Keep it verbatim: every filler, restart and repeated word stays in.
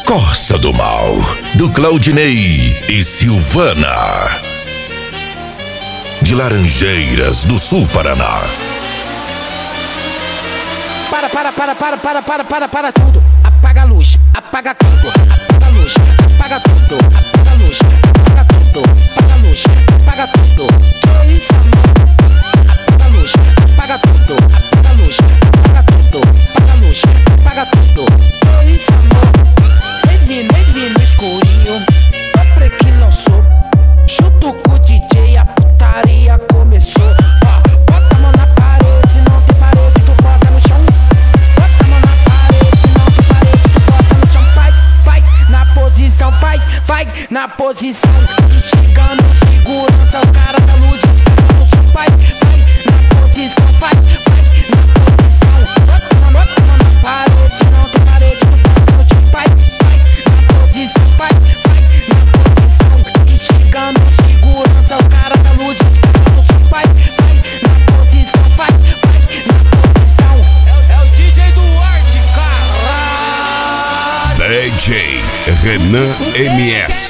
Costa do Mal, do Claudinei e Silvana. De Laranjeiras, do Sul Paraná. Para, para, para, para, para, para, para, para tudo. Apaga a luz, apaga tudo. Apaga a luz, apaga tudo. Apaga a luz, apaga tudo. Apaga a luz, apaga tudo. Que isso, amor? Apaga a luz, apaga tudo. Apaga a luz, apaga tudo. Apaga a luz, apaga tudo. Que isso, amor? Nem vi, nem vi no escurinho. O pre que lançou. Junto com o D J, a putaria começou. Ó, bota a mão na parede, se não tem parede, tu bota no chão. Bota a mão na parede, se não tem parede, tu bota no chão. Vai, vai, na posição, vai, vai, na posição. E chegando, segurança, os caras da luz, os caras do som. Vai, vai, na posição, vai, vai, na posição. Bota a mão, bota a mão na parede, se não tem parede, tu bota no chão. Vai, vai, na posição, vai, vai, na posição. E chegando, segurança, os caras da luz, os caras do som. Vai, vai, na posição, vai, vai, na posição. É, é o D J Duarte, caralho. D J Renan M S.